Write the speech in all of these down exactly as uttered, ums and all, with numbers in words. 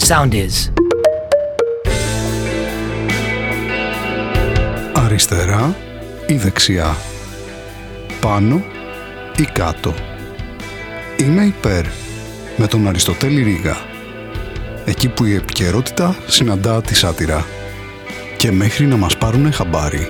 sound is. Αριστερά ή δεξιά, πάνω ή κάτω. Είμαι υπέρ, με τον Αριστοτέλη Ρήγα. Εκεί που η επικαιρότητα συναντά τη σάτυρα. Και μέχρι να μας πάρουνε χαμπάρι.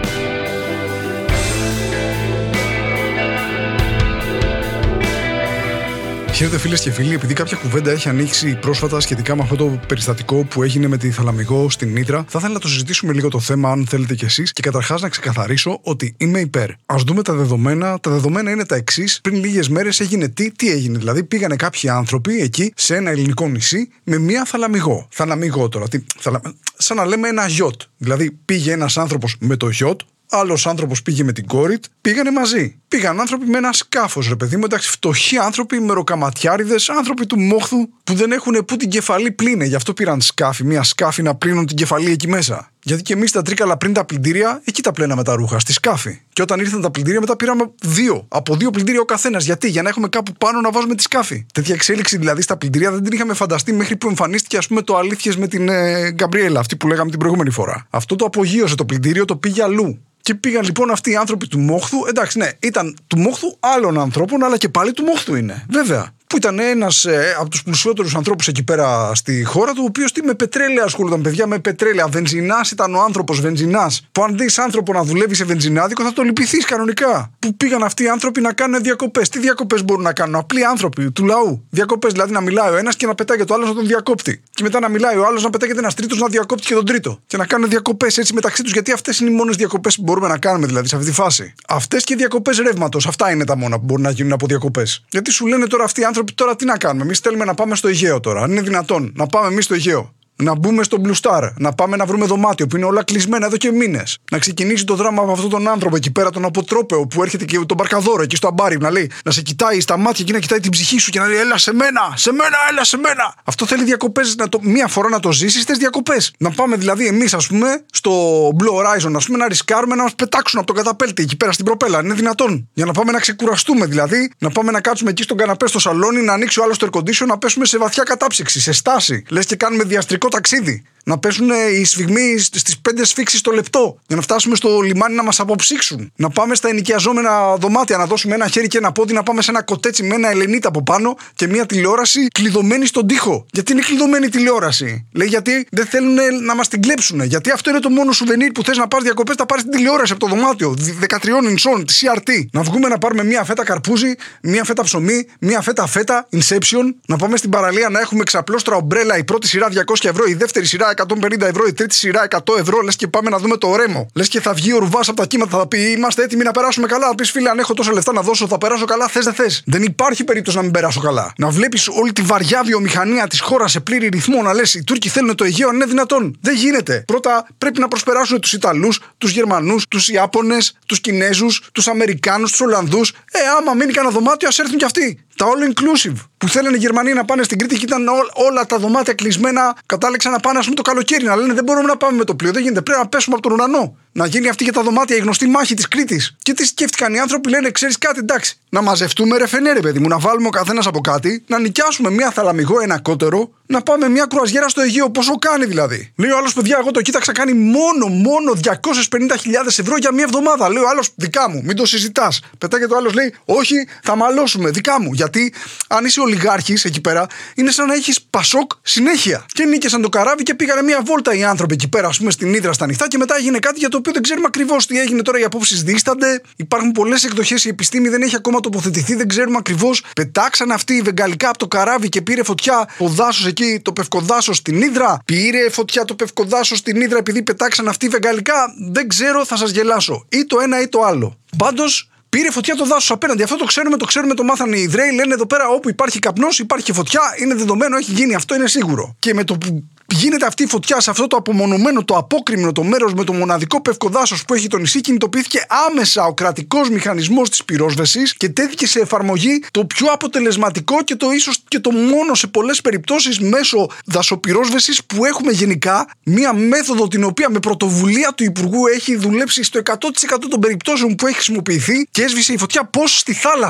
Χαίρετε φίλες και φίλοι, επειδή κάποια κουβέντα έχει ανοίξει πρόσφατα σχετικά με αυτό το περιστατικό που έγινε με τη Θαλαμιγό στην Ήτρα, θα ήθελα να το συζητήσουμε λίγο το θέμα, αν θέλετε κι εσείς, και καταρχάς να ξεκαθαρίσω ότι είμαι υπέρ. Ας δούμε τα δεδομένα. Τα δεδομένα είναι τα εξής. Πριν λίγες μέρες έγινε τι, τι έγινε. Δηλαδή, πήγανε κάποιοι άνθρωποι εκεί σε ένα ελληνικό νησί με μία Θαλαμιγό. Θαλαμιγό τώρα. Τι, θαλα... Σαν να λέμε ένα γιότ. Δηλαδή, πήγε ένας άνθρωπος με το γιότ. Άλλος άνθρωπος πήγε με την κόρη, πήγανε μαζί. Πήγαν άνθρωποι με ένα σκάφος, ρε παιδί μου, εντάξει, φτωχοί άνθρωποι, μεροκαματιάριδες, άνθρωποι του μόχθου που δεν έχουν που την κεφαλή πλύνε. Γι' αυτό πήραν σκάφη, μία σκάφη να πλύνουν την κεφαλή εκεί μέσα. Γιατί και εμείς τα Τρίκαλα πριν τα πλυντήρια, εκεί τα πλέναμε τα ρούχα, στη σκάφη. Και όταν ήρθαν τα πλυντήρια, μετά πήραμε δύο. Από δύο πλυντήρια ο καθένας. Γιατί? Για να έχουμε κάπου πάνω να βάζουμε τη σκάφη. Τέτοια εξέλιξη δηλαδή στα πλυντήρια δεν την είχαμε φανταστεί μέχρι που εμφανίστηκε, ας πούμε, το Αλήθειες με την ε, Γκαμπριέλα, αυτή που λέγαμε την προηγούμενη φορά. Αυτό το απογείωσε το πλυντήριο, το πήγε αλλού. Και πήγαν λοιπόν αυτοί οι άνθρωποι του μόχθου. Εντάξει, ναι, ήταν του μόχθου άλλων ανθρώπων, αλλά και πάλι του μόχθου είναι. Βέβαια. Που ήταν ένας ε, από τους πλουσιότερους ανθρώπους εκεί πέρα στη χώρα του, ο οποίος τι με πετρέλαια ασχολούνταν, παιδιά, με πετρέλαια. Βενζινάς ήταν ο άνθρωπος, βενζινάς. Που αν δεις άνθρωπο να δουλεύει σε βενζινάδικο, θα το λυπηθείς κανονικά. Που πήγαν αυτοί οι άνθρωποι να κάνουν διακοπές. Τι διακοπές μπορούν να κάνουν? Απλοί άνθρωποι του λαού. Διακοπές, δηλαδή να μιλάει ο ένας και να πετάγεται το άλλος να τον διακόπτει. Και μετά να μιλάει ο άλλος να πετάγεται ένας τρίτος να διακόπτει και τον τρίτο. Και να κάνουν διακοπές έτσι μεταξύ τους, γιατί αυτές είναι οι μόνες διακοπές που μπορούμε να κάνουμε δηλαδή σε αυτή τη φάση. Αυτές και διακοπές ρεύματος. Αυτά είναι τα μόνα που μπορούν να γίνουν από διακοπές. Γιατί σου λένε τώρα αυτοί οι άνθρωποι, τώρα τι να κάνουμε? Εμείς θέλουμε να πάμε στο Αιγαίο τώρα. Αν είναι δυνατόν να πάμε εμείς στο Αιγαίο, να μπούμε στο Blue Star, να πάμε να βρούμε δωμάτιο που είναι όλα κλεισμένα εδώ και μήνες. Να ξεκινήσει το δράμα από αυτόν τον άνθρωπο εκεί πέρα, τον αποτρόπαιο που έρχεται και τον Μπαρκαδόρο εκεί στο αμπάρι, να λέει, να σε κοιτάει στα μάτια και να κοιτάει την ψυχή σου και να λέει, έλα σε μένα, σε μένα, έλα σε μένα. Αυτό θέλει διακοπές, να το, μία φορά να το ζήσεις, θες διακοπές. Να πάμε δηλαδή εμείς, ας πούμε, στο Blue Horizon, ας πούμε, να ρισκάρουμε να μας πετάξουν από τον καταπέλτη εκεί πέρα στην προπέλα. Είναι δυνατόν? Για να πάμε να ξεκουραστούμε δηλαδή, να πάμε να κάτσουμε εκεί στον καναπέ στο σαλόνι, να ανοίξει ο άλλος το air condition, να πέσουμε σε βαθιά κατάψυξη, σε στάση. Λες και κάνουμε διαστρικό ταξίδι. Να πέσουν οι σφιγμοί στις πέντε σφίξεις το λεπτό, για να φτάσουμε στο λιμάνι να μας αποψύξουν. Να πάμε στα ενοικιαζόμενα δωμάτια, να δώσουμε ένα χέρι και ένα πόδι, να πάμε σε ένα κοτέτσι με ένα ελενίτα από πάνω και μια τηλεόραση κλειδωμένη στον τοίχο. Γιατί είναι κλειδωμένη η τηλεόραση? Λέει, γιατί δεν θέλουν να μας την κλέψουν. Γιατί αυτό είναι το μόνο σουβενίρ που θες να πάρεις διακοπές, να πάρεις την τηλεόραση από το δωμάτιο. δεκατρία ιντσών, τη σι αρ τι. Να βγούμε να πάρουμε μια φέτα καρπούζι, μια φέτα ψωμί, μια φέτα φέτα, Inception. Να πάμε στην παραλία να έχουμε ξαπλώστρα ομπρέλα, η πρώτη σειρά διακόσια ευρώ, η δεύτερη σειρά εκατόν πενήντα ευρώ, η τρίτη σειρά εκατό ευρώ. Λες και πάμε να δούμε το Ρέμο. Λες και θα βγει ο Ρουβάς από τα κύματα, θα πει, είμαστε έτοιμοι να περάσουμε καλά. Θα πεις, φίλε, αν έχω τόσα λεφτά να δώσω, θα περάσω καλά. Θες, δεν θες? Δεν υπάρχει περίπτωση να μην περάσω καλά. Να βλέπεις όλη τη βαριά βιομηχανία της χώρας σε πλήρη ρυθμό, να λες, οι Τούρκοι θέλουν το Αιγαίο, είναι δυνατόν? Δεν γίνεται. Πρώτα πρέπει να προσπεράσουν τους Ιταλούς, τους Γερμανούς, τους Ιάπωνες, τους Κινέζους, τους Αμερικάνους, τους Ολλανδούς. Ε, άμα μείνει κανένα δωμάτιο, ας έρθουν κι αυτοί. Τα all inclusive. Που θέλανε οι Γερμανοί να πάνε στην Κρήτη και ήταν ό, όλα τα δωμάτια κλεισμένα. Κατάληξαν να πάνε, ας πούμε, το καλοκαίρι. Να λένε, δεν μπορούμε να πάμε με το πλοίο. Δεν γίνεται. Πρέπει να πέσουμε από τον ουρανό. Να γίνει αυτή και τα δωμάτια, η γνωστή μάχη της Κρήτης. Και τι σκέφτηκαν οι άνθρωποι? Λένε, ξέρεις κάτι, εντάξει. Να μαζευτούμε, ρε φενέρε, παιδί μου, να βάλουμε ο καθένας από κάτι, να νοικιάσουμε μια Θαλαμιγό, ένα κότερο, να πάμε μια κρουαζιέρα στο Αιγαίο. Πόσο κάνει δηλαδή? Λέει ο άλλος, παιδιά, εγώ το κοίταξα, κάνει μόνο, μόνο διακόσιες πενήντα χιλιάδες ευρώ για μια εβδομάδα. Λέει ο άλλος, δικά μου, μην το συζητάς. Πετάει και το άλλος, λέει, όχι, θα μαλώσουμε, δικά μου. Γιατί αν είσαι ολιγάρχης εκεί πέρα, είναι σαν να έχεις πασόκ συνέχεια. Και νίκησαν το καράβι και πήγανε μια βόλτα οι άνθρωποι εκεί πέρα, ας πούμε, στην Ύδρα στα νυχτά, και μετά έγινε κάτι για το οποίο δεν ξέρουμε ακριβώς τι έγινε. Τώρα οι απόψεις δίστανται, υπάρχουν πολλές εκδοχές, η επιστήμη δεν έχει ακόμα τοποθετηθεί, δεν ξέρουμε ακριβώς. Πετάξαν αυτοί οι βεγγαλικά από το καράβι και πήρε φωτιά το δάσος εκεί, το πευκοδάσος στην Ύδρα. Πήρε φωτιά το πευκοδάσος στην Ύδρα επειδή πετάξαν αυτοί οι βεγγαλικά. Δεν ξέρω, θα σας γελάσω. Ή το ένα ή το άλλο. Πάντως, πήρε φωτιά το δάσος απέναντι. Αυτό το ξέρουμε, το ξέρουμε, το μάθανε οι Ιδραίοι. Λένε εδώ πέρα, όπου υπάρχει καπνός, υπάρχει φωτιά. Είναι δεδομένο, έχει γίνει. Αυτό είναι σίγουρο. Και με το που γίνεται αυτή η φωτιά σε αυτό το απομονωμένο, το απόκρημνο το μέρος με το μοναδικό πευκοδάσος που έχει το νησί, κινητοποιήθηκε άμεσα ο κρατικός μηχανισμός της πυρόσβεσης και τέθηκε σε εφαρμογή το πιο αποτελεσματικό και το ίσως και το μόνο σε πολλές περιπτώσεις μέσω δασοπυρόσβεσης που έχουμε γενικά. Μία μέθοδο την οποία με πρωτοβουλία του Υπουργού έχει δουλέψει στο εκατό τοις εκατό των περιπτώσεων που έχει χρησιμοποιηθεί και έσβησε η φωτιά πώς? Στη θάλασσα.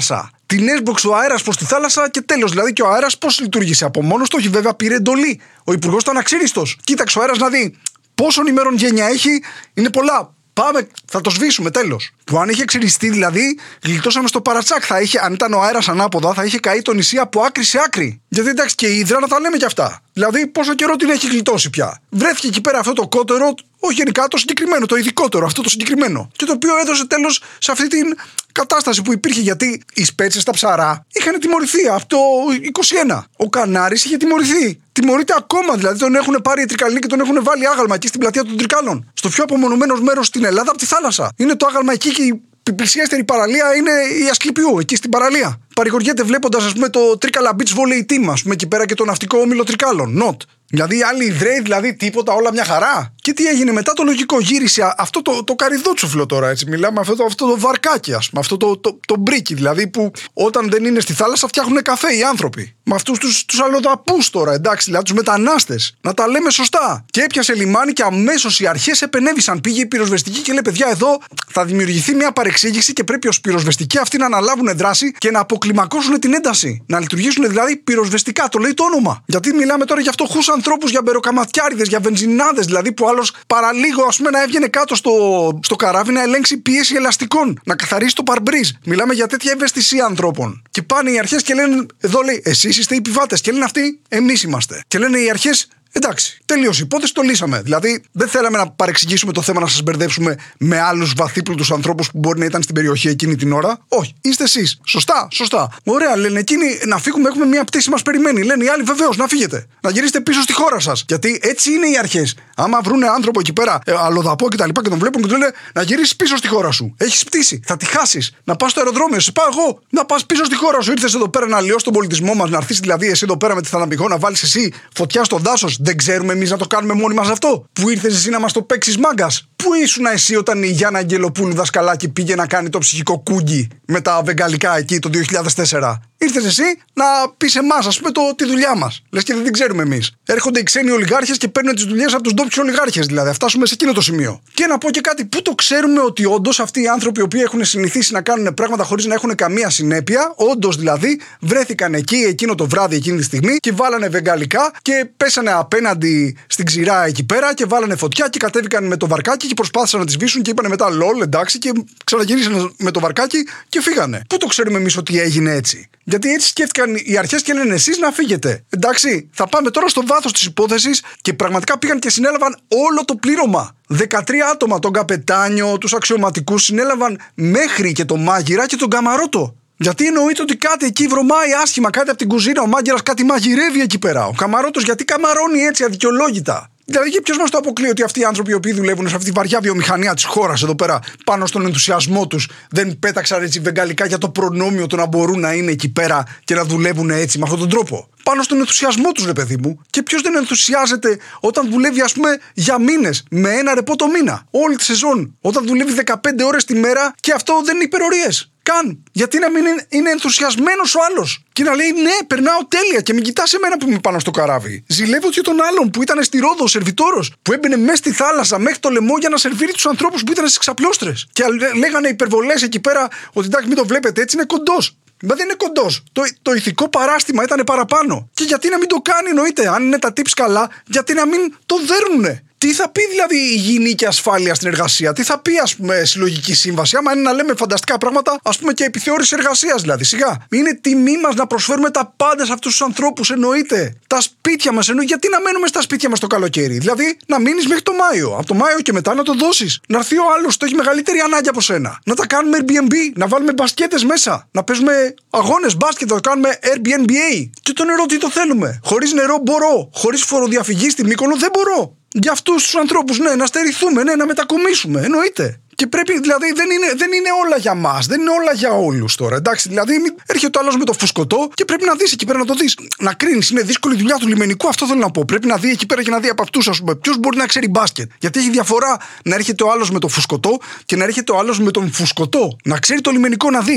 την έσβοξε ο αέρας προς τη θάλασσα και τέλος. Δηλαδή και ο αέρας πώς λειτουργήσε? Από μόνος του, όχι βέβαια, πήρε εντολή. Ο υπουργός ήταν αξίριστος. Κοίταξε ο αέρας να δει πόσων ημερών γένεια έχει, είναι πολλά. Πάμε, θα το σβήσουμε, τέλος. Που αν είχε ξυριστεί, δηλαδή, γλιτώσαμε στο παρατσάκ. Θα είχε, αν ήταν ο αέρας ανάποδα, θα είχε καεί το νησί από άκρη σε άκρη. Γιατί εντάξει, και η Ύδρα να τα λέμε κι αυτά. Δηλαδή, πόσο καιρό την έχει γλιτώσει πια. Βρέθηκε εκεί πέρα αυτό το κότερο, όχι γενικά το συγκεκριμένο, το ειδικότερο, αυτό το συγκεκριμένο. Και το οποίο έδωσε τέλος σε αυτή την κατάσταση που υπήρχε. Γιατί οι Σπέτσες στα ψαρά είχαν τιμωρηθεί από το είκοσι ένα. Ο Κανάρης είχε τιμωρηθεί. Τιμωρείται ακόμα, δηλαδή τον έχουν πάρει οι Τρικαλοί και τον έχουν βάλει άγαλμα εκεί στην πλατεία των Τρικάλων. Στο πιο απομονωμένο μέρος στην Ελλάδα από τη θάλασσα. Είναι το άγαλμα εκεί και η πλησιέστερη παραλία είναι η Ασκληπιού, εκεί στην παραλία. Παρηγοριέται βλέποντας, ας πούμε, το Τρίκαλα Beach Volley Team, ας πούμε, εκεί πέρα και το ναυτικό όμιλο Τρικάλων. Not. Δηλαδή οι άλλοι Ιδραίοι, δηλαδή τίποτα, όλα μια χαρά. Και τι έγινε μετά? Το λογικό γύρισε αυτό το, το καριδότσουφλο τώρα, έτσι. Μιλάμε αυτό το, αυτό το βαρκάκι, ας πούμε, αυτό το, το, το μπρίκι, δηλαδή που όταν δεν είναι στη θάλασσα φτιάχνουν καφέ οι άνθρωποι. Με αυτούς τους, τους αλλοδαπούς τώρα, εντάξει, δηλαδή τους μετανάστες. Να τα λέμε σωστά. Και έπιασε λιμάνι και αμέσως οι αρχές επενέβησαν. Πήγε η πυροσβεστική και λέει: παιδιά, εδώ θα δημιουργηθεί μια παρεξήγηση και πρέπει ως πυροσβεστικοί αυτοί να αναλάβουν δράση και να αποκλιμακώσουν την ένταση. Να λειτουργήσουν δηλαδή πυροσβεστικά, το λέει το όνομα. Γιατί μιλάμε τώρα για φτωχούς ανθρώπους, για μπεροκαματιάριδες, για βενζινάδες, δηλαδή που άλλος παραλίγο, ας πούμε, να έβγαινε κάτω στο, στο καράβι να ελέγξει πίεση ελαστικών, να καθαρίσει το παρμπρίζ. Μιλάμε για τέτοια ευαισθησία ανθρώπων. Και πάνε οι αρχές και λένε: εδώ λέει, εσείς είστε οι επιβάτες. Και λένε αυτοί: εμείς είμαστε. Και λένε οι αρχές: εντάξει, τελείωσε η υπόθεση, το λύσαμε. Δηλαδή, δεν θέλαμε να παρεξηγήσουμε το θέμα, να σας μπερδέψουμε με άλλους βαθύπλουτους ανθρώπους που μπορεί να ήταν στην περιοχή εκείνη την ώρα. Όχι, είστε εσείς. Σωστά, σωστά. Ωραία, λένε εκείνοι, να φύγουμε, έχουμε μια πτήση μας περιμένει. Λένε οι άλλοι, βεβαίως, να φύγετε. Να γυρίσετε πίσω στη χώρα σας. Γιατί έτσι είναι οι αρχές. Άμα βρούνε άνθρωπο εκεί πέρα, ε, αλλοδαπό κτλ. Και, και τον βλέπουν και του λένε: να γυρίσεις πίσω στη χώρα σου. Έχεις πτήση, θα τη χάσεις. Να πας στο αεροδρόμιο, σε πάω εγώ. Να πας πίσω στη χώρα σου. Ήρθες εδώ πέρα να αλλοιώσεις τον πολιτισμό μας, να έρθεις δηλαδή εσύ εδώ πέρα με τη θαλαμιγό, να βάλεις εσύ φωτιά στο δάσος. Δεν ξέρουμε εμείς να το κάνουμε μόνοι μας αυτό? Που ήρθες εσύ να μας το παίξεις μάγκας? Πού ήσουν εσύ όταν η Γιάννα Αγγελοπούλου δασκαλάκι πήγε να κάνει το ψυχικό κούγκι με τα βεγγαλικά εκεί το δύο χιλιάδες τέσσερα? Ήρθες εσύ να πεις εμάς, ας πούμε, το, τη δουλειά μας. Λες και δεν την ξέρουμε εμείς. Έρχονται οι ξένοι ολιγάρχες και παίρνουν τις δουλειές από τους ντόπιους ολιγάρχες, δηλαδή. Θα φτάσουμε σε εκείνο το σημείο. Και να πω και κάτι: πού το ξέρουμε ότι όντως αυτοί οι άνθρωποι οι οποίοι έχουν συνηθίσει να κάνουν πράγματα χωρίς να έχουν καμία συνέπεια, όντως δηλαδή βρέθηκαν εκεί εκείνο το βράδυ, εκείνη τη στιγμή και βάλανε βεγγαλικά και πέσανε απέναντι στην ξηρά εκεί πέρα και βάλανε φωτιά και κατέβηκαν με το βαρκάκι και προσπάθησαν να τις σβήσουν και είπανε μετά λολ, εντάξει, και ξαναγυρίσαν με το βαρκάκι και φύγανε. Πού το ξέρουμε εμείς ότι έγινε έτσι? Γιατί έτσι σκέφτηκαν οι αρχές και λένε: εσείς να φύγετε. Εντάξει, θα πάμε τώρα στο βάθος της υπόθεσης και πραγματικά πήγαν και συνέλαβαν όλο το πλήρωμα. δεκατρία άτομα, τον καπετάνιο, τους αξιωματικούς, συνέλαβαν μέχρι και τον μάγειρα και τον καμαρότο. Γιατί εννοείται ότι κάτι εκεί βρωμάει άσχημα, κάτι από την κουζίνα, ο μάγειρας κάτι μαγειρεύει εκεί πέρα. Ο καμαρότος γιατί καμαρώνει έτσι αδικαιολόγητα? Δηλαδή, και ποιος μας το αποκλείει ότι αυτοί οι άνθρωποι οι οποίοι δουλεύουν σε αυτή τη βαριά βιομηχανία της χώρας εδώ πέρα, πάνω στον ενθουσιασμό τους, δεν πέταξαν έτσι βεγγαλικά για το προνόμιο το να μπορούν να είναι εκεί πέρα και να δουλεύουν έτσι με αυτόν τον τρόπο? Πάνω στον ενθουσιασμό τους, ρε παιδί μου. Και ποιος δεν ενθουσιάζεται όταν δουλεύει, ας πούμε, για μήνες, με ένα ρεπό το μήνα, όλη τη σεζόν, όταν δουλεύει δεκαπέντε ώρες τη μέρα και αυτό δεν είναι υπερορίες καν? Γιατί να μην είναι ενθουσιασμένος ο άλλος και να λέει: ναι, περνάω τέλεια, και μην κοιτάς εμένα που είμαι πάνω στο καράβι. Ζηλεύω και τον άλλον που ήταν στη Ρόδο, ο σερβιτόρος, που έμπαινε μέσα στη θάλασσα μέχρι το λαιμό για να σερβίρει τους ανθρώπους που ήταν στις ξαπλώστρες. Και λέγανε υπερβολές εκεί πέρα ότι εντάξει, μην το βλέπετε έτσι, είναι κοντός. Μα δεν είναι κοντός. Το, το ηθικό παράστημα ήταν παραπάνω. Και γιατί να μην το κάνει, εννοείται? Αν είναι τα tips καλά, γιατί να μην το δέρνουνε? Τι θα πει δηλαδή υγιεινή και ασφάλεια στην εργασία? Τι θα πει, ας πούμε, συλλογική σύμβαση? Άμα είναι να λέμε φανταστικά πράγματα, ας πούμε, και επιθεώρηση εργασίας, δηλαδή. Σιγά. Είναι τιμή μας να προσφέρουμε τα πάντα σε αυτούς τους ανθρώπους, εννοείται. Τα σπίτια μας, εννοείται. Γιατί να μένουμε στα σπίτια μας το καλοκαίρι? Δηλαδή, να μείνεις μέχρι το Μάιο. Από το Μάιο και μετά να το δώσεις. Να έρθει ο άλλος, το έχει μεγαλύτερη ανάγκη από σένα. Να τα κάνουμε Airbnb, να βάλουμε μπασκέτες μέσα. Να παίζουμε αγώνες μπάσκετ, να το κάνουμε Airbnb. Και το νερό τι το θέλουμε? Χωρίς νερό μπορώ. Χωρίς φοροδιαφυγή στη Μύκονο δεν μπορώ. Για αυτούς τους ανθρώπους, ναι, να στερηθούμε, ναι, να μετακομίσουμε, εννοείται. Και πρέπει, δηλαδή, δεν είναι, δεν είναι όλα για μας, δεν είναι όλα για όλους τώρα. Εντάξει, δηλαδή, έρχεται ο άλλος με το φουσκωτό και πρέπει να δεις εκεί πέρα, να το δεις. Να κρίνεις, είναι δύσκολη δουλειά του λιμενικού, αυτό θέλω να πω. Πρέπει να δει εκεί πέρα και να δει από αυτούς, ας πούμε, ποιος μπορεί να ξέρει μπάσκετ. Γιατί έχει διαφορά να έρχεται ο άλλος με το φουσκωτό και να έρχεται ο άλλος με τον φουσκωτό. Να ξέρει το λιμενικό να δει.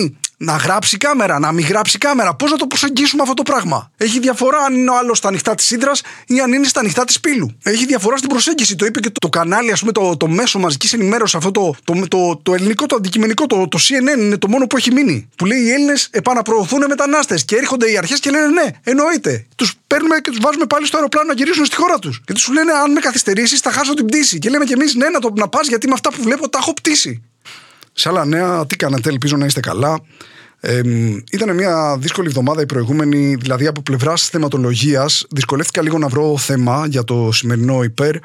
Να γράψει κάμερα, να μην γράψει κάμερα. Πώς να το προσεγγίσουμε αυτό το πράγμα? Έχει διαφορά αν είναι ο άλλος στα ανοιχτά της ύδρας ή αν είναι στα ανοιχτά της πύλου. Έχει διαφορά στην προσέγγιση. Το είπε και το, το κανάλι, ας πούμε, το, το μέσο μαζικής ενημέρωσης, αυτό το, το, το, το, το ελληνικό, το αντικειμενικό, το, το σι εν εν είναι το μόνο που έχει μείνει. Που λέει οι Έλληνες επαναπροωθούν μετανάστες. Και έρχονται οι αρχές και λένε ναι, εννοείται. Τους παίρνουμε και τους βάζουμε πάλι στο αεροπλάνο να γυρίσουν στη χώρα τους. Γιατί σου λένε αν με καθυστερήσεις θα χάσω την πτήση. Και λέμε κι εμείς ναι, να, το, να πας γιατί με αυτά που βλέπω τα έχω πτήσει. Σε άλλα νέα, τι κάνατε, ελπίζω να είστε καλά. Ε, ήταν μια δύσκολη εβδομάδα η προηγούμενη, δηλαδή από πλευράς θεματολογίας. Δυσκολεύτηκα λίγο να βρω θέμα για το σημερινό υπέρ,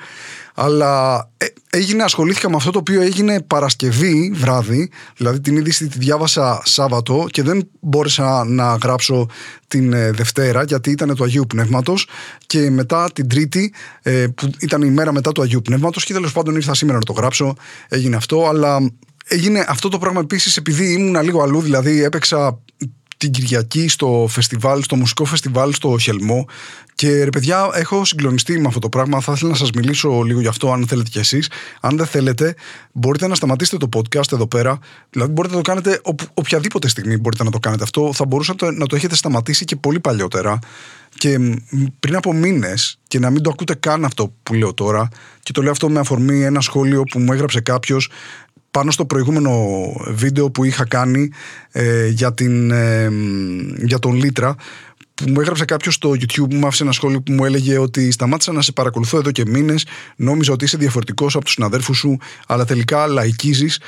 αλλά ε, έγινε, ασχολήθηκα με αυτό το οποίο έγινε Παρασκευή βράδυ, δηλαδή την είδηση τη διάβασα Σάββατο και δεν μπόρεσα να γράψω την ε, Δευτέρα γιατί ήταν του Αγίου Πνεύματος, και μετά την Τρίτη ε, που ήταν η μέρα μετά του Αγίου Πνεύματος, και τέλος πάντων ήρθα σήμερα να το γράψω, έγινε αυτό. Αλλά έγινε αυτό το πράγμα επίσης επειδή ήμουν λίγο αλλού, δηλαδή έπαιξα την Κυριακή στο φεστιβάλ, στο μουσικό φεστιβάλ στο Χελμό, και ρε παιδιά έχω συγκλονιστεί με αυτό το πράγμα. Θα ήθελα να σας μιλήσω λίγο γι' αυτό αν θέλετε κι εσείς. Αν δεν θέλετε μπορείτε να σταματήσετε το podcast εδώ πέρα, δηλαδή μπορείτε να το κάνετε οπ, οποιαδήποτε στιγμή μπορείτε να το κάνετε αυτό. Θα μπορούσατε να το έχετε σταματήσει και πολύ παλιότερα και πριν από μήνες και να μην το ακούτε καν αυτό που λέω τώρα, και το λέω αυτό με αφορμή ένα σχόλιο που μου έγραψε κάποιος πάνω στο προηγούμενο βίντεο που είχα κάνει ε, για, την, ε, για τον Λίτρα, που μου έγραψε κάποιος στο YouTube, μου άφησε ένα σχόλιο που μου έλεγε ότι σταμάτησα να σε παρακολουθώ εδώ και μήνες, νόμιζα ότι είσαι διαφορετικός από τους συναδέρφους σου, αλλά τελικά λαϊκίζεις,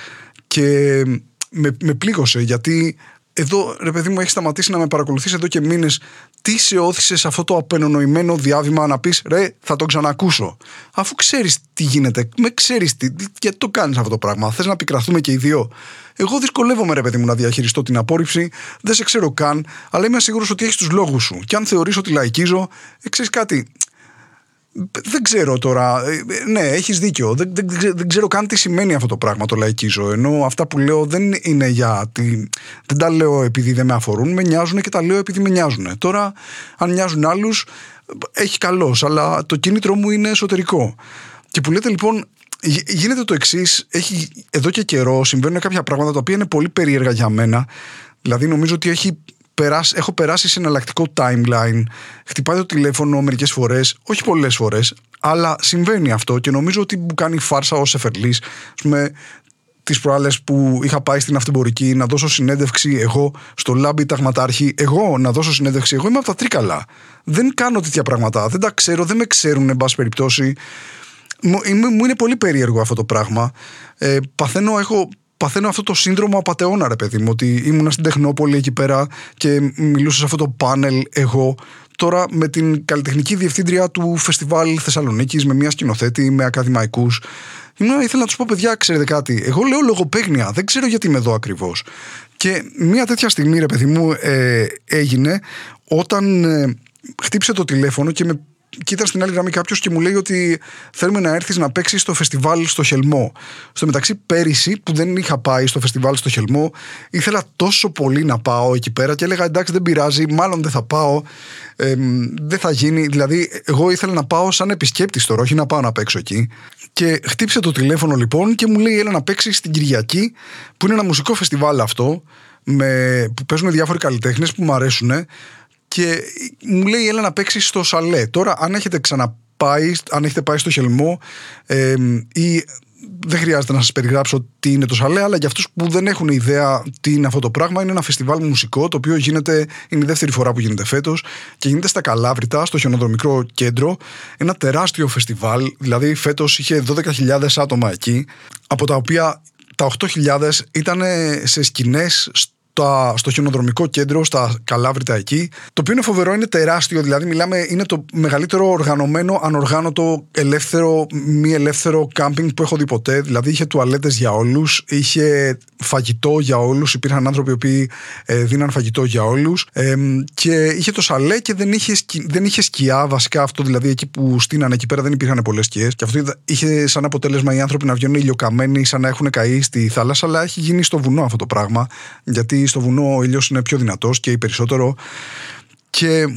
και με, με πλήγωσε γιατί εδώ ρε παιδί μου έχεις σταματήσει να με παρακολουθείς εδώ και μήνες. Τι σε όθησε σε αυτό το απενονοημένο διάβημα να πεις ρε θα το ξανακούσω, αφού ξέρεις τι γίνεται, με ξέρεις τι, γιατί το κάνεις αυτό το πράγμα? Θες να πικραθούμε και οι δύο? Εγώ δυσκολεύομαι ρε παιδί μου να διαχειριστώ την απόρριψη, δεν σε ξέρω καν, αλλά είμαι σίγουρος ότι έχεις τους λόγους σου, και αν θεωρείς ότι λαϊκίζω, ε, ξέρεις κάτι, δεν ξέρω τώρα. Ναι, έχεις δίκιο. Δεν, δεν, δεν ξέρω καν τι σημαίνει αυτό το πράγμα το λαϊκίζω. Ενώ αυτά που λέω δεν είναι γιατί. Δεν τα λέω επειδή δεν με αφορούν, με νοιάζουν, και τα λέω επειδή με νοιάζουν. Τώρα, αν νοιάζουν άλλους, έχει καλώς. Αλλά το κίνητρο μου είναι εσωτερικό. Και που λέτε λοιπόν, γίνεται το εξής. Έχει εδώ και καιρό συμβαίνουν κάποια πράγματα τα οποία είναι πολύ περίεργα για μένα. Δηλαδή, νομίζω ότι έχει. Περάσει, έχω περάσει σε εναλλακτικό timeline. Χτυπάει το τηλέφωνο μερικές φορές, όχι πολλές φορές, αλλά συμβαίνει αυτό και νομίζω ότι μου κάνει φάρσα ως εφερλής. Ας πούμε, τις προάλλες που είχα πάει στην αυτεμπορική να δώσω συνέντευξη εγώ στο Λάμπη Ταγματάρχη, εγώ να δώσω συνέντευξη, εγώ είμαι από τα Τρίκαλα. Δεν κάνω τέτοια πράγματα, δεν τα ξέρω, δεν με ξέρουν, εν πάση περιπτώσει. Μου, μου είναι πολύ περίεργο αυτό το πράγμα. Ε, παθαίνω, έχω. Παθαίνω αυτό το σύνδρομο απατεώνα, ρε παιδί μου, ότι ήμουνα στην Τεχνόπολη εκεί πέρα και μιλούσα σε αυτό το πάνελ εγώ. Τώρα με την καλλιτεχνική διευθύντρια του Φεστιβάλ Θεσσαλονίκης, με μια σκηνοθέτη, με ακαδημαϊκούς. Ήμουν, ήθελα να τους πω, παιδιά, ξέρετε κάτι, εγώ λέω λογοπαίγνια, δεν ξέρω γιατί είμαι εδώ ακριβώς. Και μια τέτοια στιγμή, ρε παιδί μου, ε, έγινε όταν ε, χτύπησε το τηλέφωνο και με. Και ήταν στην άλλη γραμμή κάποιος και μου λέει ότι θέλουμε να έρθεις να παίξεις στο φεστιβάλ στο Χελμό. Στο μεταξύ, πέρυσι που δεν είχα πάει στο φεστιβάλ στο Χελμό, ήθελα τόσο πολύ να πάω εκεί πέρα και έλεγα εντάξει, δεν πειράζει, μάλλον δεν θα πάω, ε, δεν θα γίνει. Δηλαδή, εγώ ήθελα να πάω σαν επισκέπτης τώρα, όχι να πάω να παίξω εκεί. Και χτύπησε το τηλέφωνο λοιπόν και μου λέει έλα να παίξεις στην Κυριακή, που είναι ένα μουσικό φεστιβάλ αυτό, με, που παίζουν διάφοροι καλλιτέχνες που μου αρέσουν. Και μου λέει έλα να παίξεις στο Σαλέ. Τώρα αν έχετε ξαναπάει, αν έχετε πάει στο Χελμό ε, ή δεν χρειάζεται να σας περιγράψω τι είναι το Σαλέ, αλλά για αυτούς που δεν έχουν ιδέα τι είναι αυτό το πράγμα, είναι ένα φεστιβάλ μουσικό το οποίο γίνεται, είναι η δεύτερη φορά που γίνεται φέτος και γίνεται στα Καλάβρητα, στο χιονοδρομικό κέντρο. Ένα τεράστιο φεστιβάλ, δηλαδή φέτος είχε δώδεκα χιλιάδες άτομα εκεί, από τα οποία τα οκτώ χιλιάδες ήταν σε σκηνές στο χιονοδρομικό κέντρο, στα Καλάβρητα εκεί. Το οποίο είναι φοβερό, είναι τεράστιο. Δηλαδή, μιλάμε, είναι το μεγαλύτερο οργανωμένο, ανοργάνωτο, ελεύθερο, μη ελεύθερο κάμπινγκ που έχω δει ποτέ. Δηλαδή, είχε τουαλέτες για όλους, είχε φαγητό για όλους. Υπήρχαν άνθρωποι που ε, δίναν φαγητό για όλους. Ε, και είχε το Σαλέ και δεν είχε, σκι, δεν είχε σκιά, βασικά αυτό. Δηλαδή, εκεί που στείνανε εκεί πέρα δεν υπήρχαν πολλές σκιές. Και αυτό είχε σαν αποτέλεσμα οι άνθρωποι να βγαίνουν ηλιοκαμένοι, σαν να έχουν καεί στη θάλασσα. Αλλά έχει γίνει στο βουνό αυτό το πράγμα. Γιατί στο βουνό ο ήλιος είναι πιο δυνατός και περισσότερο. Και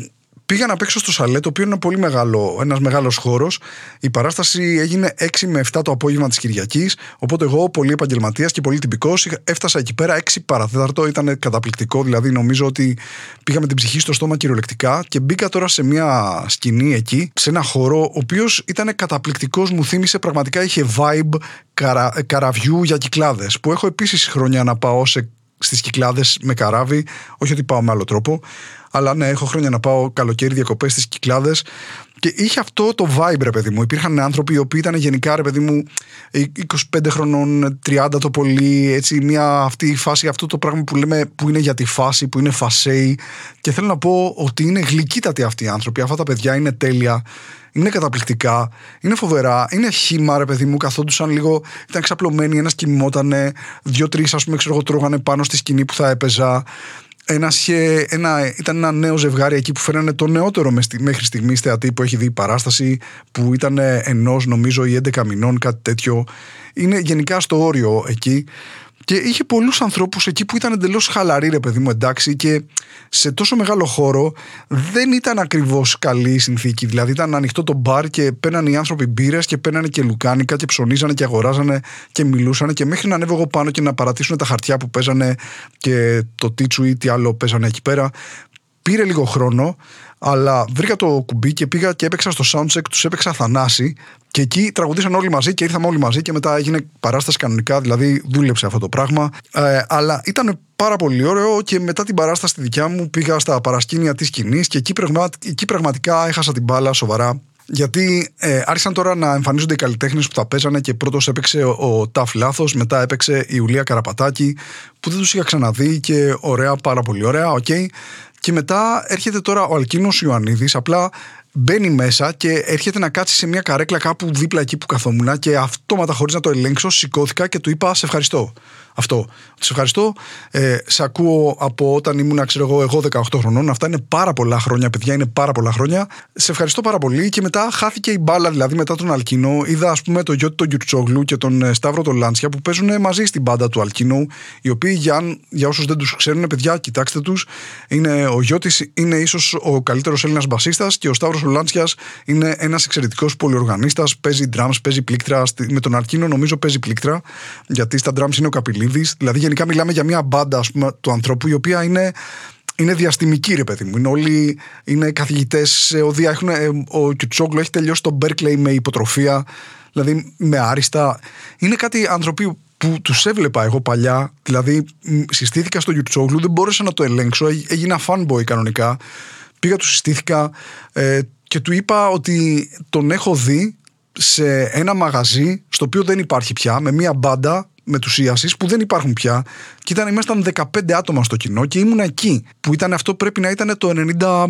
Πήγα να παίξω στο Σαλέ, το οποίο είναι πολύ μεγάλο, ένας μεγάλος χώρος. Η παράσταση έγινε έξι με επτά το απόγευμα της Κυριακής. Οπότε εγώ, πολύ επαγγελματίας και πολύ τυπικός, έφτασα εκεί πέρα έξι παρά τέταρτο. Ήταν καταπληκτικό. Δηλαδή, νομίζω ότι πήγα με την ψυχή στο στόμα κυριολεκτικά. Και μπήκα τώρα σε μια σκηνή εκεί, σε ένα χώρο, ο οποίος ήταν καταπληκτικός. Μου θύμισε πραγματικά, είχε vibe καρα, καραβιού για Κυκλάδες. Που έχω επίσης χρόνια να πάω σε, στις Κυκλάδες με καράβι. Όχι ότι πάω με άλλο τρόπο. Αλλά ναι, έχω χρόνια να πάω καλοκαίρι διακοπές στις Κυκλάδες και είχε αυτό το vibe, ρε παιδί μου. Υπήρχαν άνθρωποι οι οποίοι ήταν γενικά, ρε παιδί μου, είκοσι πέντε χρονών, τριάντα το πολύ, έτσι, μια αυτή η φάση, αυτό το πράγμα που λέμε που είναι για τη φάση, που είναι φασέι. Και θέλω να πω ότι είναι γλυκύτατοι αυτοί οι άνθρωποι. Αυτά τα παιδιά είναι τέλεια. Είναι καταπληκτικά, είναι φοβερά, είναι χύμα, ρε παιδί μου. Καθόντουσαν λίγο, ήταν ξαπλωμένοι, ένας κοιμότανε, δύο-τρεις, ας πούμε, ξέρω εγώ, τρώγανε πάνω στη σκηνή που θα έπαιζα. Ένας, ένα, ήταν ένα νέο ζευγάρι εκεί που φέρανε το νεότερο μέχρι στιγμής θεατή που έχει δει η παράσταση, που ήταν ενός, νομίζω, ή έντεκα μηνών, κάτι τέτοιο. Είναι γενικά στο όριο εκεί. Και είχε πολλούς ανθρώπους εκεί που ήταν εντελώς χαλαροί, ρε παιδί μου, εντάξει, και σε τόσο μεγάλο χώρο δεν ήταν ακριβώς καλή η συνθήκη. Δηλαδή ήταν ανοιχτό το μπαρ και παίρνανε οι άνθρωποι μπύρες και παίρνανε και λουκάνικα και ψωνίζανε και αγοράζανε και μιλούσανε. Και μέχρι να ανέβω εγώ πάνω και να παρατήσουν τα χαρτιά που παίζανε και το τίτσου ή τι άλλο παίζανε εκεί πέρα, πήρε λίγο χρόνο. Αλλά βρήκα το κουμπί και πήγα και έπαιξα στο soundcheck, τους έπαιξα Θανάση και εκεί τραγουδήσαν όλοι μαζί και ήρθαμε όλοι μαζί και μετά έγινε παράσταση κανονικά, δηλαδή δούλεψε αυτό το πράγμα. Ε, αλλά ήταν πάρα πολύ ωραίο και μετά την παράσταση τη δικιά μου πήγα στα παρασκήνια της σκηνής και εκεί, πραγμα, εκεί πραγματικά έχασα την μπάλα σοβαρά. Γιατί ε, άρχισαν τώρα να εμφανίζονται οι καλλιτέχνες που θα παίζανε και πρώτος έπαιξε ο, ο Ταφ Λάθος, μετά έπαιξε η Ιουλία Καραπατάκη που δεν τους είχα ξαναδεί και ωραία, πάρα πολύ ωραία, οκ. Okay. Και μετά έρχεται τώρα ο Αλκίνος Ιωαννίδης, απλά μπαίνει μέσα και έρχεται να κάτσει σε μια καρέκλα κάπου δίπλα εκεί που καθόμουν και αυτόματα, χωρίς να το ελέγξω, σηκώθηκα και του είπα σε ευχαριστώ. Αυτό. Σε ευχαριστώ. Ε, σε ακούω από όταν ήμουν, ξέρω εγώ, εγώ δεκαοκτώ χρονών. Αυτά είναι πάρα πολλά χρόνια, παιδιά, είναι πάρα πολλά χρόνια. Σε ευχαριστώ πάρα πολύ. Και μετά χάθηκε η μπάλα, δηλαδή μετά τον Αλκίνο. Είδα, ας πούμε, τον Γιώτη τον Γιουρτσόγλου και τον Σταύρο τον Λάντσια που παίζουν μαζί στην μπάντα του Αλκίνου. Οι οποίοι, για, για όσους δεν τους ξέρουν, παιδιά, κοιτάξτε τους. Είναι, ο Γιώτης είναι ίσως ο καλύτερος Έλληνας μπασίστας και ο Σταύρος ο Λάντσιας είναι ένας εξαιρετικός πολυοργανίστας. Παίζει drums, παίζει πλήκτρα. Με τον Αλκίνο νομίζω παίζει πλήκτρα, γιατί στα drums είναι ο Καπηλίδης. Δηλαδή, γενικά μιλάμε για μια μπάντα, ας πούμε, του ανθρώπου, η οποία είναι, είναι διαστημική, ρε παιδί μου. Είναι όλοι είναι καθηγητές σε οδεία. Έχουν, ο Κιουτσόγλου έχει τελειώσει το Berkeley με υποτροφία, δηλαδή με άριστα. Είναι κάτι άνθρωποι που τους έβλεπα εγώ παλιά. Δηλαδή, συστήθηκα στο Κιουτσόγλου, δεν μπόρεσα να το ελέγξω. Έγινα fanboy κανονικά. Πήγα, του συστήθηκα ε, και του είπα ότι τον έχω δει σε ένα μαγαζί στο οποίο δεν υπάρχει πια, με μια μπάντα μετουσίασης που δεν υπάρχουν πια. Και ήταν, ήμασταν δεκαπέντε άτομα στο κοινό και ήμουν εκεί. Που ήταν αυτό, πρέπει να ήταν το ενενήντα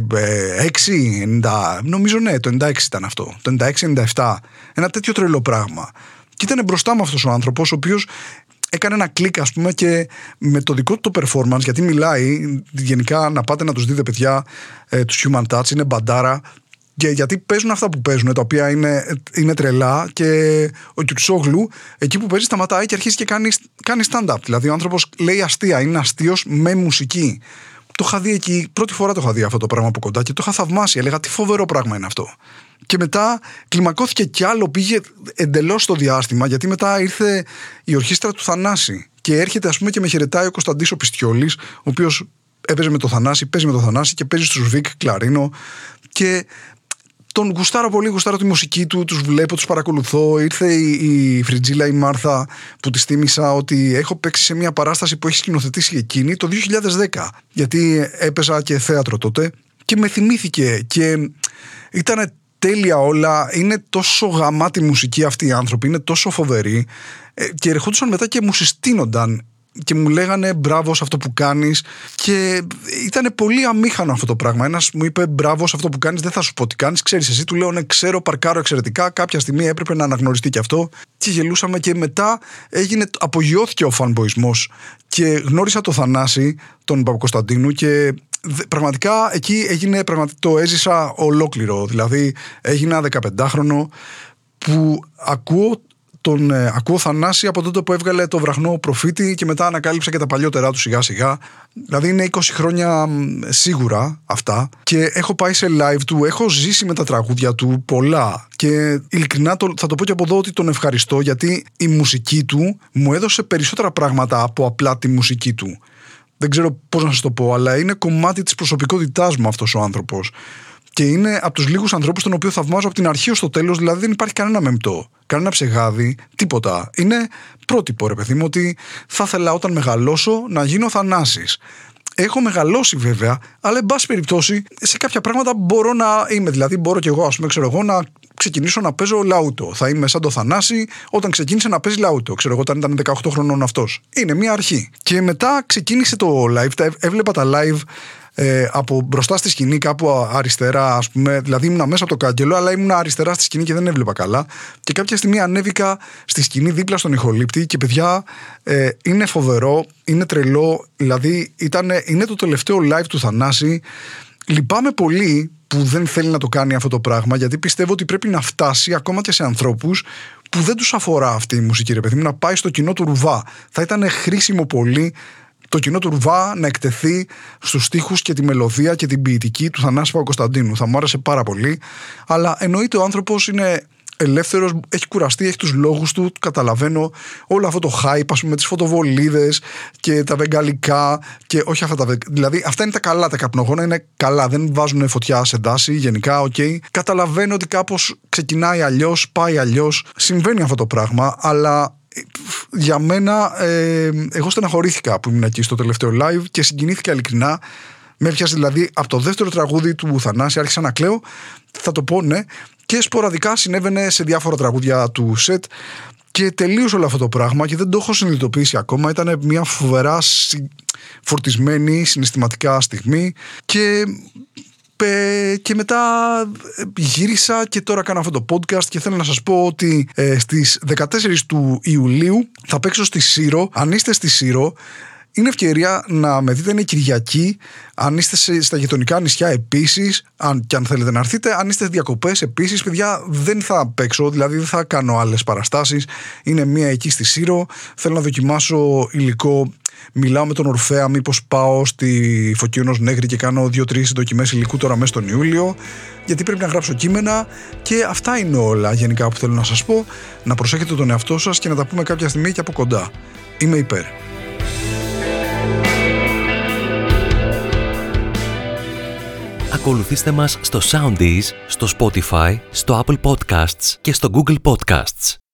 έξι, ενενήντα, νομίζω ναι, το ενενήντα έξι ήταν αυτό. Το ενενήντα έξι ενενήντα επτά. Ένα τέτοιο τρελό πράγμα. Και ήταν μπροστά μου αυτός ο άνθρωπος, ο οποίος έκανε ένα κλικ, ας πούμε, και με το δικό του το performance, γιατί μιλάει, γενικά να πάτε να τους δείτε, παιδιά, ε, τους Human Touch, είναι μπαντάρα. Και γιατί παίζουν αυτά που παίζουν, τα οποία είναι, είναι τρελά, και ο Κιουτσόγλου εκεί που παίζει σταματάει και αρχίζει και κάνει, κάνει stand-up. Δηλαδή ο άνθρωπος λέει αστεία, είναι αστείος με μουσική. Το είχα δει εκεί, πρώτη φορά το είχα δει αυτό το πράγμα από κοντά και το είχα θαυμάσει. Έλεγα τι φοβερό πράγμα είναι αυτό. Και μετά κλιμακώθηκε κι άλλο, πήγε εντελώς στο διάστημα, γιατί μετά ήρθε η ορχήστρα του Θανάση. Και έρχεται, ας πούμε, και με χαιρετάει ο Κωνσταντής ο Πιστιόλης, ο οποίος έπαιζε με το Θανάση, παίζει με το Θανάση και παίζει στους Βικ κλαρίνο. Και τον γουστάρω πολύ, γουστάρω τη μουσική του, τους βλέπω, τους παρακολουθώ. Ήρθε η, η Φριτζίλα η Μάρθα που της θύμισα ότι έχω παίξει σε μια παράσταση που έχει σκηνοθετήσει εκείνη το δύο χιλιάδες δέκα. Γιατί έπαιζα και θέατρο τότε και με θυμήθηκε και ήταν τέλεια όλα. Είναι τόσο γαμάτη μουσική αυτοί οι άνθρωποι, είναι τόσο φοβεροί. Και ερχόντουσαν μετά και μου συστήνονταν και μου λέγανε μπράβο σε αυτό που κάνεις. Και ήταν πολύ αμήχανο αυτό το πράγμα. Ένας μου είπε μπράβο σε αυτό που κάνεις, δεν θα σου πω τι κάνεις. Ξέρεις εσύ, του λέω ναι, ξέρω, παρκάρω εξαιρετικά. Κάποια στιγμή έπρεπε να αναγνωριστεί και αυτό. Και γελούσαμε και μετά έγινε, απογειώθηκε ο φανμποϊσμός. Και γνώρισα το Θανάση, τον Παπακοσταντίνου, και πραγματικά εκεί έγινε, πραγματικά, το έζησα ολόκληρο. Δηλαδή έγινα δεκαπεντάχρονο που ακούω τον ε, ακούω Θανάση από τότε που έβγαλε το Βραχνό Προφήτη και μετά ανακάλυψα και τα παλιότερά του σιγά σιγά. Δηλαδή είναι είκοσι χρόνια σίγουρα αυτά και έχω πάει σε live του, έχω ζήσει με τα τραγούδια του πολλά και ειλικρινά το, θα το πω και από εδώ ότι τον ευχαριστώ, γιατί η μουσική του μου έδωσε περισσότερα πράγματα από απλά τη μουσική του. Δεν ξέρω πώς να σας το πω, αλλά είναι κομμάτι της προσωπικότητάς μου αυτός ο άνθρωπος. Και είναι από τους λίγους ανθρώπους τον οποίο θαυμάζω από την αρχή ως το τέλος, δηλαδή δεν υπάρχει κανένα μεμπτό, κανένα ψεγάδι, τίποτα. Είναι πρότυπο, ρε παιδί μου, ότι θα ήθελα όταν μεγαλώσω να γίνω Θανάσης. Έχω μεγαλώσει βέβαια, αλλά εν πάση περιπτώσει σε κάποια πράγματα μπορώ να είμαι. Δηλαδή, μπορώ κι εγώ, ας πούμε, ξέρω εγώ, να ξεκινήσω να παίζω λαούτο. Θα είμαι σαν το Θανάση όταν ξεκίνησε να παίζει λαούτο. Ξέρω εγώ, όταν ήταν δεκαοκτώ χρονών αυτός. Είναι μια αρχή. Και μετά ξεκίνησε το live, έβλεπα τα live. Ε, από μπροστά στη σκηνή, κάπου αριστερά, ας πούμε. Δηλαδή ήμουν μέσα από το κάγκελο, αλλά ήμουν αριστερά στη σκηνή και δεν έβλεπα καλά. Και κάποια στιγμή ανέβηκα στη σκηνή δίπλα στον ηχολήπτη και παιδιά, ε, είναι φοβερό, είναι τρελό. Δηλαδή ήτανε, είναι το τελευταίο live του Θανάση. Λυπάμαι πολύ που δεν θέλει να το κάνει αυτό το πράγμα, γιατί πιστεύω ότι πρέπει να φτάσει ακόμα και σε ανθρώπους που δεν τους αφορά αυτή η μουσική, ρε παιδί μου, να πάει στο κοινό του Ρουβά. Θα ήταν χρήσιμο πολύ το κοινό του Ρουβά να εκτεθεί στους στίχους και τη μελωδία και την ποιητική του Θανάση Παπακοσταντίνου. Θα μου άρεσε πάρα πολύ. Αλλά εννοείται ο άνθρωπος είναι ελεύθερος, έχει κουραστεί, έχει τους λόγους του. Καταλαβαίνω όλο αυτό το hype, ας πούμε, τις φωτοβολίδες και τα βεγγαλικά. Και όχι αυτά τα βεγγαλικά. Δηλαδή, αυτά είναι τα καλά, τα καπνογόνα είναι καλά. Δεν βάζουν φωτιά σε δάση, γενικά, οκ. Okay. Καταλαβαίνω ότι κάπως ξεκινάει αλλιώς, πάει αλλιώς. Συμβαίνει αυτό το πράγμα, αλλά. Για μένα, ε, εγώ στεναχωρήθηκα που ήμουν εκεί στο τελευταίο live και συγκινήθηκα ειλικρινά. Με έπιασε δηλαδή από το δεύτερο τραγούδι του Θανάση, άρχισα να κλαίω. Θα το πω, ναι. Και σποραδικά συνέβαινε σε διάφορα τραγούδια του σετ. Και τελείωσε όλο αυτό το πράγμα και δεν το έχω συνειδητοποιήσει ακόμα. Ήταν μια φοβερά φορτισμένη συναισθηματικά στιγμή. Και. Και μετά γύρισα και τώρα κάνω αυτό το podcast και θέλω να σας πω ότι ε, στις δεκατέσσερις του Ιουλίου θα παίξω στη Σύρο. Αν είστε στη Σύρο, είναι ευκαιρία να με δείτε, είναι Κυριακή. Αν είστε σε, στα γειτονικά νησιά επίσης, αν, και αν θέλετε να έρθετε, αν είστε διακοπές επίσης, παιδιά, δεν θα παίξω, δηλαδή δεν θα κάνω άλλες παραστάσεις. Είναι μία εκεί στη Σύρο. Θέλω να δοκιμάσω υλικό. Μιλάω με τον Ορφέα, μήπως πάω στη Φωκίωνος Νέγρη και κάνω δύο-τρεις δοκιμές υλικού τώρα μέσα στον Ιούλιο, γιατί πρέπει να γράψω κείμενα και αυτά είναι όλα γενικά που θέλω να σας πω. Να προσέχετε τον εαυτό σας και να τα πούμε κάποια στιγμή και από κοντά. Είμαι υπέρ. Ακολουθήστε μας στο Soundees, στο Spotify, στο Apple Podcasts και στο Google Podcasts.